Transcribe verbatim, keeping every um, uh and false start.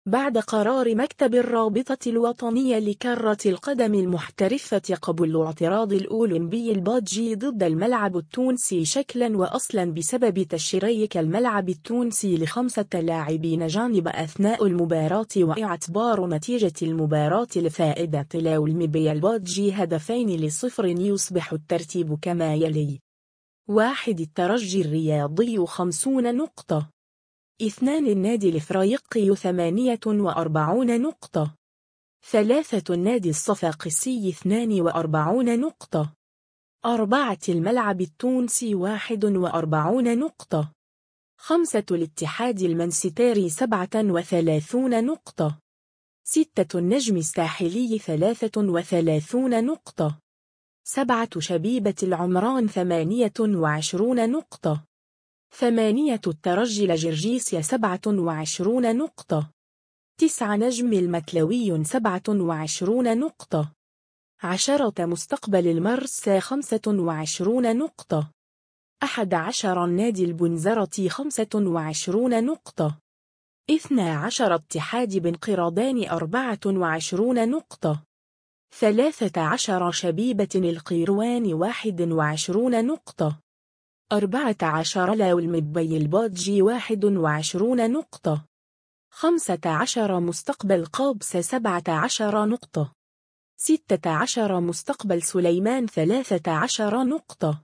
بعد قرار مكتب الرابطة الوطنية لكرة القدم المحترفة قبول اعتراض الأولمبي البادجي ضد الملعب التونسي شكلا وأصلا بسبب تشريك الملعب التونسي لخمسة لاعبين جانب أثناء المباراة واعتبار نتيجة المباراة لفائدة الأولمبي البادجي هدفين لصفر يصبح الترتيب كما يلي: واحد الترجي الرياضي خمسون نقطة، اثنان النادي الإفريقي ثمانية وأربعون نقطة، ثلاثة النادي الصفاقسي اثنان وأربعون نقطة، أربعة الملعب التونسي واحد وأربعون نقطة، خمسة الاتحاد المنستيري سبعة وثلاثون نقطة، ستة النجم الساحلي ثلاثة وثلاثون نقطة، سبعة شبيبة العمران ثمانية وعشرون نقطة، ثمانية الترجي الجرجيسي سبعة وعشرون نقطة، تسعة نجم المكلوي سبعة وعشرون نقطة، عشرة مستقبل المرسى خمسة وعشرون نقطة، أحد عشر النادي البنزرة خمسة وعشرون نقطة، اثنا عشر اتحاد بن قردان أربعة وعشرون نقطة، ثلاثة عشر شبيبة القيروان واحد وعشرون نقطة، أربعة عشر الأولمبي البادجي واحد وعشرون نقطة، خمسة عشر مستقبل قابس سبعة عشر نقطة، ستة عشر مستقبل سليمان ثلاثة عشر نقطة.